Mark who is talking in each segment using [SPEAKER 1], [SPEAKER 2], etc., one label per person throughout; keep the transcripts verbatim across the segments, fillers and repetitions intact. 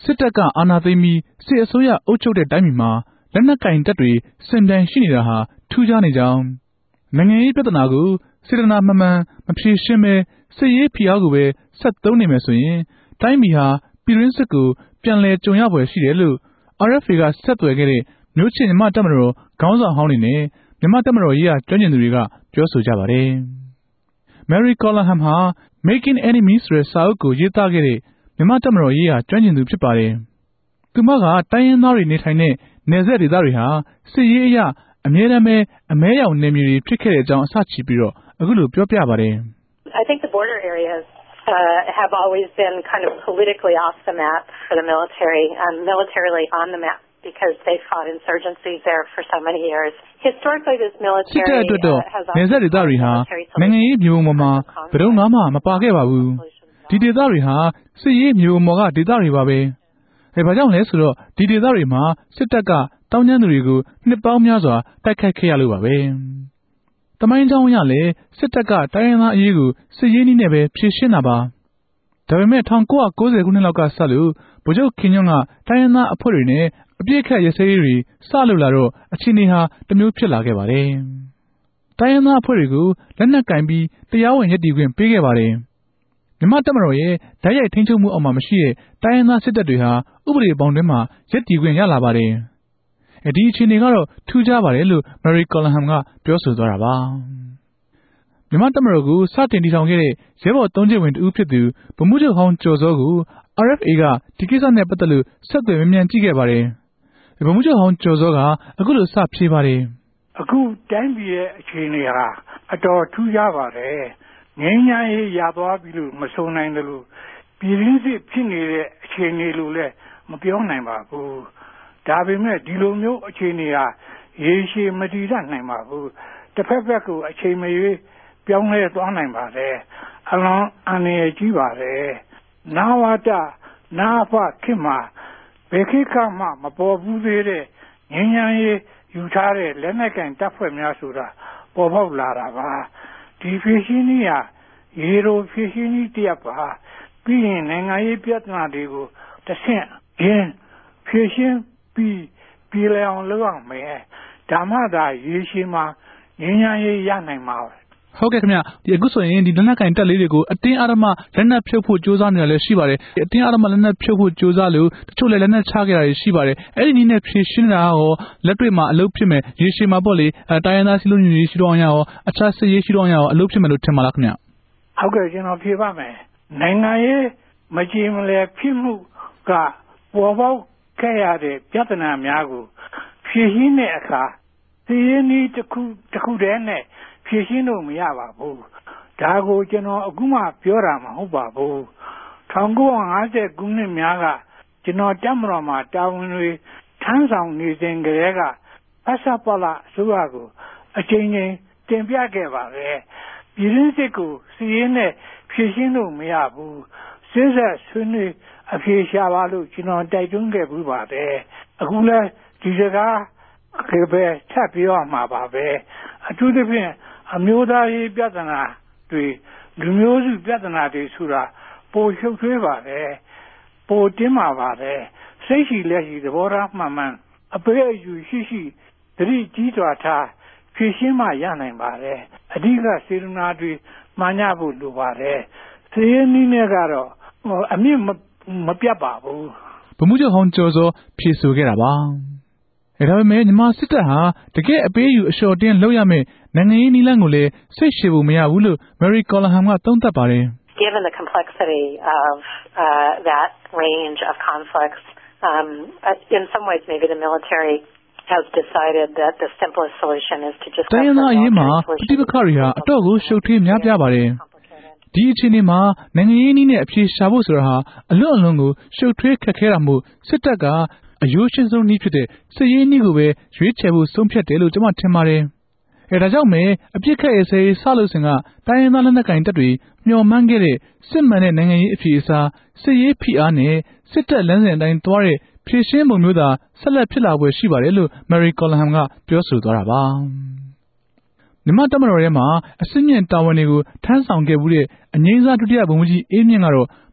[SPEAKER 1] စစ်တပ်ကအာဏာသိမ်းပြီးစစ်အစိုးရအုပ်ချုပ်တဲ့တိုင်းပြည်မှာလက်နက်ကင်တပ်တွေစင်ပြိုင်ရှိနေတာဟာထူးခြားနေကြောင်းနိုင်ငံရေးပြဿနာကိုစေတနာမှန်မှန်မဖြေရှင်းပဲစစ်ရေးဖိအားကိုပဲဆက်သုံးနေမယ်ဆိုရင်တိုင်းပြည်ဟာပြည်တွင်းစစ်ကိုပြန်လည်ကြုံရဖွယ်ရှိတယ်လို့ အာအက်ဖ်အေ ကဆက်သွယ်ခဲ့တဲ့မျိုးချစ်မြန်မာတပ်မတော်ခေါင်းဆောင်ဟောင်းတွေနဲ့မြန်မာတပ်မတော်ရေးရာကျွမ်းကျင်သူတွေကပြောဆိုကြပါတယ်။ Mary Collingham ဟာ Making Enemies ဆိုတဲ့စာအုပ်ကိုရေးသားခဲ့တဲ့မြန်မာတပ်မတော်ရေးရာကျွမ်းကျင်သူဖြစ်ပါတယ်။သူမကတိုင်းရင်းသားတွေနေထိုင်တဲ့နယ်စပ်ဒေသတွေဟာစစ်ရေးအရအမြဲတမ်းပဲအမဲရောင်နယ်မြေတွေဖြစ်ခဲ့တဲ့အကြောင်းအစချီပြီးတော့အခုလိုပြောပြပါတယ်။
[SPEAKER 2] I think the border areas uh, have always been kind of politically off the map for the military, um, militarily on the map because they fought insurgencies there for so many years. Historically, this military uh, has always
[SPEAKER 1] နယ်စပ်ဒေသတွေဟာနိုင်ငံရေးမျိုးပေါ်မှာဘယ်တော့မှမပါခဲ့ပါဘူး။ဒီဒေသတွေဟာစစ်ရေးမျိုးပေါ်ကဒေသတွေပါပဲ။အဲဘာကြောင့်လဲဆိုတော့ဒီဒေသတွေမှာစစ်တပ်ကတောင်းကျမ်းသူတွေကိုနှစ်ပေါင်းများစွာတိုက်ခိုက်ခဲ့ရလို့ပါပဲ။တမိုင်းကြောင်းအရလည်းစစ်တပ်ကတိုင်းရင်းသားအရေးကိုစစ်ရေးနည်းနဲ့ပဲဖြေရှင်းတာပါ။ဒါပေမဲ့၁၉၉၀ခုနှစ်လောက်ကစလို့ဗိုလ်ချုပ်ခင်ညွန့်ကတိုင်းရင်းသားအဖွဲ့တွေနဲ့အပြစ်ခတ်ရစဲရေးတွေစလုပ်လာတော့အခြေအနေဟာတစ်မျိုးဖြစ်လာခဲ့ပါတယ်။တိုင်းရင်းသားအဖွဲ့တွေကိုလက်နက်ကင်ပြီးတရားဝင်ရည်တည်ခွင့်ပေးခဲ့ပါတယ်။မြန်မာတပ်မတော်ရဲ့ဓာတ်ရိုက်ထိန်းချုပ်မှုအောက်မှာမရှိတဲ့တိုင်းရင်းသားစစ်တပ်တွေဟာဥပဒေဘောင်တွင်းမှာရည်တည်ခွင့်ရလာပါတယ်။အဲဒီအခြေအနေကတော့ထူးခြားပါတယ်လို့ Mary Collingham ကပြောဆိုသွားတာပါ။မြန်မာတပ်မတော်ကိုစတင်တည်ထောင်ခဲ့တဲ့ရဲဘော်သုံးကျစ်ဝင်တဦးဖြစ်သူဗိုလ်မှူးချုပ်ဟောင်းကျော်စောကို အာအက်ဖ်အေ ကဒီကိစ္စနဲ့ပတ်သက်လို့ဆက်သွယ်မေးမြန်းကြည့်ခဲ့ပါတယ်။ဗိုလ်မှူးချုပ်ဟောင်းကျော်စောကအခုလိုစဖြေပါတယ်
[SPEAKER 3] ။အခုတိုင်းပြည်ရဲ့အခြေအနေဟာအတော်ထူးခြားပါတယ်။ငြိမ်းချမ်းရေးရသွားပြီလို့မဆိုနိုင်တယ်လို့ပြည်ရင်းစစ်ဖြစ်နေတဲ့အခြေအနေလို့လည်းမပြောနိုင်ပါဘူး။ဒါပေမဲ့ဒီလိုမျိုးအခြေအနေဟာရေရှည်မတည်တတ်နိုင်ပါဘူး။တစ်ဖက်ဖက်ကိုအချိန်မရွေးပြောင်းလဲသွားနိုင်ပါတယ်။အလွန်အန္တရာယ်ကြီးပါတယ်။နဝတနအဖခေတ်မှာဘယ်ခေတ်ကမှမပေါ်ဘူးသေးတဲ့ငြိမ်းချမ်းရေးယူထားတဲ့လက်နက်ကင်တပ်ဖွဲ့များဆိုတာပေါ်ပေါက်လာတာပါဒီဖြည့်ရှင်းနည်းဟာရေလိုဖြည့်ရှင်းနည်းတစ်ရပ်ပါပြီးရင်နိုင်ငံရေးပြဿနာတွေကိုတစ်ဆင့်ရင်းဖြည့်ရှင်းပြီးပြည်လည်အောင်လုပ်ရမယ်ဒါမှသာရေရှည်မှာငြိမ်းချမ်းရေးရနိုင်မှာ
[SPEAKER 1] ဟုတ်ကဲ့ခင်ဗျဒီအခုဆိုရင်ဒီလက်နက်ကင်တပ်လေးတွေကိုအတင်းအဓမ္မလက်နက်ဖြုတ်ဖို့ကြိုးစားနေတာလည်းရှိပါတယ်အတင်းအဓမ္မလက်နက်ဖြုတ်ဖို့ကြိုးစားလို့တချို့လည်းလက်နက်ချခဲ့တာရှိပါတယ်အဲ့ဒီနည်းနဲ့ဖြည့်ရှင်းတာရောလက်တွေ့မှာအလုပ်ဖြစ်မယ်ရေရှည်မှာပေါ့လေအဲတိုင်းရင်းသားစီလုံးညီညီရှိတော့အောင်ရောအခြားစစ်ရေးရှိတော့အောင်ရောအလုပ်ဖြစ်မယ်လို့ထင်ပါလားခင်ဗျ
[SPEAKER 3] ဟုတ်ကဲ့ကျွန်တော်ဖြေပါမယ်နိုင်ငံရေးမကြည်မလည်ဖြစ်မှုကပေါ်ပေါက်ခဲ့ရတဲ့ပြဿနာများကိုဖြည့်ရှင်းတဲ့အခါစီးရင်ဒီတစ်ခုတစ်ခုတည်းနဲ့ဖြည့်ရှင်းလို့မရပါဘူးဒါကိုကျွန်တော်အခုမှပြောတာမဟုတ်ပါဘူး၁၉၅၀ခုနှစ်များကကျွန်တော်တပ်မတော်မှာတာဝန်တွေထမ်းဆောင်နေစဉ်ကတည်းကဖဆပလအစိုးရကိုအချိန်ချင်းတင်ပြခဲ့ပါပဲပြည်ရင်းစစ်ကိုစီးရင်နဲ့ဖြည့်ရှင်းလို့မရဘူးစစ်ဆက်ဆွေးနွေးအဖြေရှာပါလို့ကျွန်တော်တိုက်တွန်းခဲ့ပြီးပါတယ်အခုလဲဒီစကားခေပဲထပ်ပြောရမှာပါပဲအထူးသဖြင့်အမျိုးသားရေးပြဿနာတွေလူမျိုးစုပြဿနာတွေဆိုတာပိုရှုပ်ထွေးပါတယ်ပိုတင်းမာပါတယ်စိတ်ရှိလက်ရှိသဘောထားမှန်မှန်အပေအယူရှိရှိသတိကြီးစွာထားဖြည့်ရှင်းမှရနိုင်ပါတယ်အဓိကစေတနာတွေမှန်ကြဖို့လိုပါတယ်စီးရင်နည်းနဲ့ကတော့အမြင့်မပြတ်ပါဘူး
[SPEAKER 1] ဗိုလ်မှူးချုပ်ဟောင်းကျော်စောဖြေဆိုခဲ့တာပါအဲဒါပေမဲ့ညီမစစ်တပ်ဟာတကယ်အပေးယူအလျှော့တင်းလုပ်ရမယ့်နိုင်ငံရေးနည်းလမ်းကိုလည်းစိတ်ရှည်ဖို့မရဘူးလို့ Mary Collingham ကသုံးသပ်ပါတယ်
[SPEAKER 2] Given the complexity of uh, that range of conflicts, um, in some ways maybe the military has decided that the simplest solution is to just...
[SPEAKER 1] တိုင်းရင်းသားအရေးမှာပဋိပက္ခတွေဟာအတော့ကိုရှုပ်ထွေးများပြားပါတယ်ဒီအခြေအနေမှာနိုင်ငံရေးနည်းနဲ့အဖြေရှာဖို့ဆိုတာဟာအလွန်အလွန်ကိုရှုပ်ထွေးခက်ခဲတာမို့စစ်တပ်ကအယိုးရှင်းဆုံးနည်းဖြစ်တဲ့စစ်ရေးနည်းကိုပဲရွေးချယ်ဖို့ဆုံးဖြတ်တယ်လို့ကျွန်မထင်ပါတယ်။အဲဒါကြောင့်ပဲအပြစ်ခတ်ရေးဆဲဆလို့စဉ်ကတိုင်းရင်းသားလက်နက်ကိုင်တပ်တွေမျှော်မှန်းခဲ့တဲ့စစ်မှန်တဲ့နိုင်ငံရေးအဖြေအစားစစ်ရေးဖိအားနဲ့စစ်တပ်လမ်းစဉ်အတိုင်းသွားတဲ့ဖြည့်ရှင်းပုံမျိုးသာဆက်လက်ဖြစ်လာဖွယ်ရှိပါတယ်လို့ Mary Collingham ကပြောဆိုသွားတာပါ။မြန်မာတပ်မတော်ထဲမှာအစစ်မြင့်တာဝန်တွေကိုထမ်းဆောင်ခဲ့မှုတဲ့အငြိမ်းစားဒုတိယဗိုလ်မှူးကြီးအေးမြင့်ကတော့မ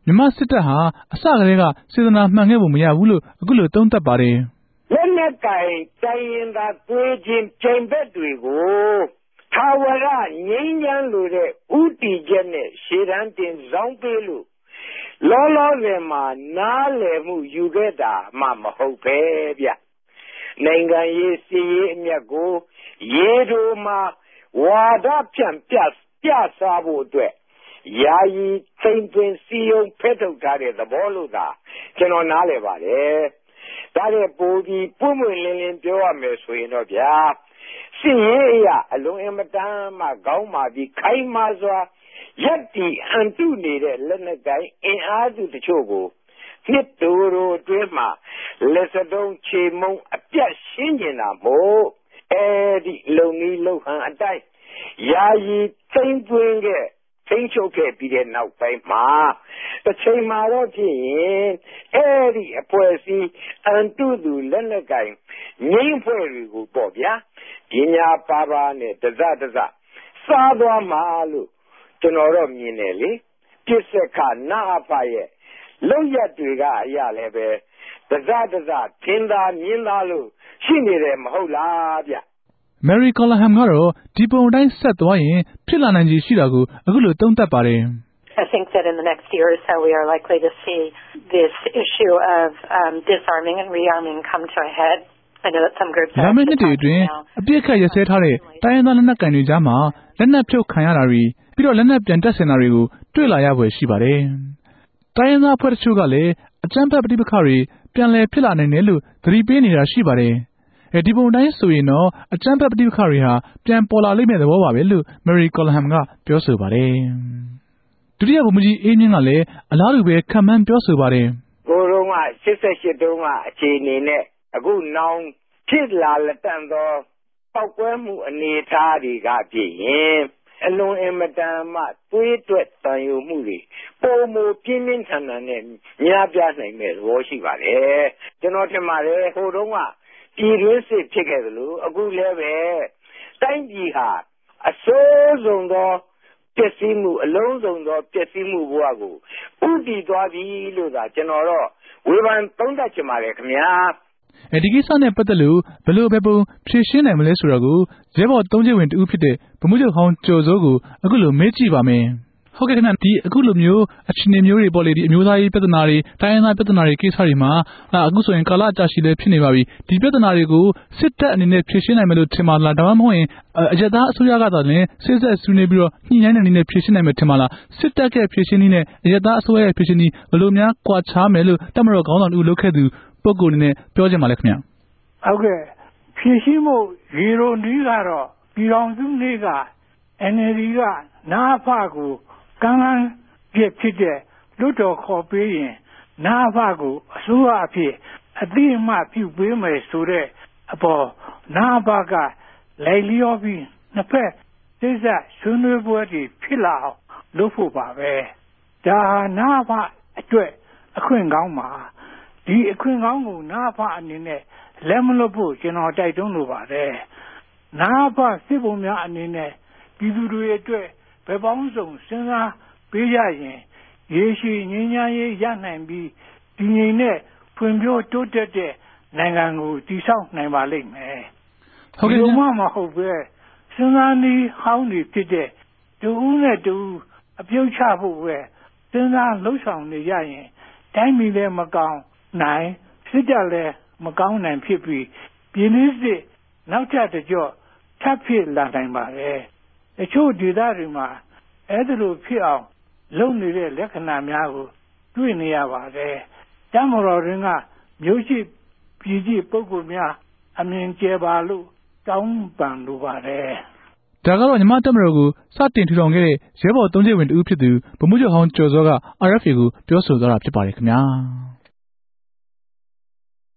[SPEAKER 1] မြန်မာစစ်တပ်ဟာအစကတည်းကစေတနာမှန်ခဲ့ဖို့မရဘူးလို့အခုလိုသုံးသပ်ပါတယ်
[SPEAKER 4] လက်နက်ကိုင်တိုင်းရင်သာတွေးခြင်းပြိုင်ဘက်တွေကိုထာဝရငြိမ်းချမ်းလို့တဲ့ဥတီချက်နဲ့ရှေ့တန်းတင်ဆောင်ပေးလို့လောလောဆယ်မှာနားလည်မှုယူခဲ့တာမှမဟုတ်ပဲဗျနိုင်ငံရေးစီးရေးအမြတ်ကိုရေတိုမှာဝါဒဖြန့်ပြပြစားဖို့အတွက်ယာယီသိမ့်သွင်းစီယုံဖဲထုတ်ထားတဲ့သဘောလို့သာကျွန်တော်နားလည်ပါတယ်ဒါနဲ့ပိုပြီးပွင့်ပွင့်လင်းလင်းပြောရမယ်ဆိုရင်တော့ဗျာစီရေးအရာအလုံးအမတန်မှကောင်းပါပြီးခိုင်မာစွာရက်တီအန်တုနေတဲ့လက်နက်ကိုင်အင်အားစုတချို့ကိုနှစ်တူတို့အတွင်းမှာလက်စတုံးချေမုံအပြတ်ရှင်းနေတာမို့အဲဒီလုံနီးလုံဟန်အတိုင်းယာယီသိမ့်သွင်းခဲ့သိမ်းချုပ်ခဲ့ပြီးတဲ့နောက်ပိုင်းမှာတစ်ချိန်မှာတော့ဖြစ်ရင်အဲဒီအဖွဲ့အစည်းအန်တုသူလက်နက်ကိုင်ငိမ့်ဖွဲ့တွေကိုပေါ့ဗျာပညာပါပါနဲ့တစတစစားသွားမှာလို့ကျွန်တော်တော့မြင်တယ်လေပြစ်စက်ခနာအဖရဲ့လုံရက်တွေကအရာလည်းပဲတစတစထင်းသားမြင်းသားလို့ရှိနေတယ်မဟုတ်လားဗျ
[SPEAKER 1] Mary Callaghan ကတော့ဒီပုံအတိုင်းဆက်သွားရင်ဖြစ်လာနိုင်ခြေရှိတာကိုအခုလိုသုံးသပ်ပါတယ်
[SPEAKER 2] I think that in the next year or so we are likely to see this issue of um, disarming and rearming come to a head. I know that some groups
[SPEAKER 1] are... ဒါမှမဟုတ်အတွင်းအပြစ်ခတ်ရစဲထားတဲ့တိုင်းရင်းသားလက်နက်ကိုင်တွေကြားမှာလက်နက်ဖြုတ်ခံရတာတွေပြီးတော့လက်နက်ပြန်တက်ဆင်တာတွေကိုတွေ့လာရဖွယ်ရှိပါတယ်။တိုင်းရင်းသားအဖွဲ့တချို့ကလည်းအကြမ်းဖက်ပဋိပက္ခတွေပြန်လည်ဖြစ်လာနိုင်တယ်လို့သတိပေးနေတာရှိပါတယ်။အဲဒီပုံတိုင်းဆိုရင်တော့အကြမ်းဖက်ပဋိပက္ခတွေဟာပြန်ပေါ်လာလိမ့်မယ်သဘောပါပဲလို့ Mary Callaghan ကပြောဆိုပါတယ်။ဒုတိယဗိုလ်မှူးကြီးအေးမြင့်ကလည်းအလားတူပဲခံမှန်းပြောဆိုပါတယ်
[SPEAKER 4] ။ကိုရုံးက၈၈တုန်းကအခြေအနေနဲ့အခုနောင်ဖြစ်လာလက်တန့်သောပောက်ကွဲမှုအနေအထားတွေကဖြစ်ရင်အလွန်အင်မတန်မှသွေးတွက်တန်ယိုမှုတွေပုံမူပြင်းပြင်းထန်ထန်နဲ့များပြားနိုင်မဲ့သဘောရှိပါတယ်။ကျွန်တော်ထင်ပါတယ်ဟိုတုန်းကပြည်တွင်းစစ်ဖြစ်ခဲ့သလိုအခုလည်းပဲတိုင်းပြည်ဟာအဆိုးဆုံးသောပျက်စီးမှုအလုံးစုံသောပျက်စီးမှုဘဝကိုဥတည်သွားပြီလို့သာကျွန်တော်တော့ဝေဖန်သုံးသပ်ချင်ပါတယ်ခင်ဗျာ
[SPEAKER 1] အဲဒီကိစ္စနဲ့ပတ်သက်လို့ဘယ်လိုပဲပုံဖြေရှင်းနိုင်မလဲဆိုတော့ကိုရဲဘော်သုံးချက်ဝင်တူဖြစ်တဲ့ဗိုလ်မှူးချုပ်ဟောင်းကျော်စိုးကိုအခုလိုမေးကြည့်ပါမယ်ဟုတ်ကဲ့ခင်ဗျဒီအခုလိုမျိုးအခြေအနေမျိုးတွေပေါ့လေဒီအမျိုးသားရေးပြဿနာတွေတိုင်းရင်းသားပြဿနာတွေကိစ္စတွေမှာအခုဆိုရင်ကာလအကြာရှိလည်းဖြစ်နေပါပြီဒီပြဿနာတွေကိုစစ်တပ်အနေနဲ့ဖြေရှင်းနိုင်မယ်လို့ထင်ပါလားဒါမှမဟုတ်ရင်အရပ်သားအစိုးရကသာလည်းစစ်ဆက်ဆွေးနွေးပြီးတော့ညှိနှိုင်းတဲ့နည်းနဲ့ဖြေရှင်းနိုင်မယ်ထင်ပါလားစစ်တပ်ရဲ့ဖြေရှင်းနည်းနဲ့အရပ်သားအစိုးရရဲ့ဖြေရှင်းနည်းဘယ်လိုများကွာခြားမယ်လို့တပ်မတော်ခေါင်းဆောင်တူလုပ်ခဲ့သူပုဂ္ဂိုလ်အနေနဲ့ပြောချင်ပါလဲခင်ဗျ
[SPEAKER 3] ဟုတ်ကဲ့ဖြေရှင်းမှုရေရိုနီးကတော့ပြည်တော်စုနေ့က N L D ကနာဖကိုကမ်းလှမ်းပြဖြစ်တဲ့လွတ်တော်ခေါ်ပေးရင်နာဖကိုအစိုးရအဖြစ်အသိအမှတ်ပြုပေးမယ်ဆိုတဲ့အပေါ်နာဖကလိုက်လျောပြီးနှစ်ဖက်စိတ်ဆက်ဆွေးနွေးပွဲတွေဖြစ်လာအောင်လုပ်ဖို့ပါပဲဒါဟာနာဖအတွက်အခွင့်ကောင်းပါဒီအခွင့်ကောင်းကိုနာဖအနေနဲ့လက်မလွတ်ဖို့ကျွန်တော်တိုက်တွန်းလိုပါတယ်နာဖစစ်ပုံများအနေနဲ့ပြည်သူတွေအတွက်ဘယ်ပေါင်းစုံစဉ်းစားပေးရရင်ရေရှည်ငြိမ်းချမ်းရေးရနိုင်ပြီးဒီငြိမ်တဲ့ဖွံ့ဖြိုးတိုးတက်တဲ့နိုင်ငံကိုတည်ဆောက်နိုင်ပါလိမ့်မယ်ဟုတ်ကဲ့မှမဟုတ်ပဲစဉ်းစားနည်းဟောင်းနေဖြစ်တဲ့တူဦးနဲ့တူအပြုတ်ချဖို့ပဲစဉ်းစားလှုပ်ဆောင်နေရရင်တိုင်းပြည်လည်းမကောင်းနိုင်စစ်တပ်လည်းမကောင်းနိုင်ဖြစ်ပြီးပြည်သူစစ်နောက်ထပ်တကြော့ထပ်ဖြစ်လာနိုင်ပါတယ်အချို့ဒေသတွေမှာအဲ့ဒါလိုဖြစ်အောင်လုပ်နေတဲ့လက္ခဏာများကိုတွေ့နေရပါတယ်တမတော်ရင်းကမျိုးရှိပြည်ကြီးပုဂ္ဂိုလ်များအမြင်ကျဲပါလို့တောင်းပန်လိုပါတယ်
[SPEAKER 1] ဒါကတော့ညီမတက်မတော်ကိုစတင်ထူထောင်ခဲ့တဲ့ရဲဘော်သုံးချက်ဝင်တူဖြစ်သူဗိုလ်မှူးချုပ်ဟောင်းကျော်စောက R F A ကိုပြောဆိုသွားတာဖြစ်ပါတယ်ခင်ဗျာ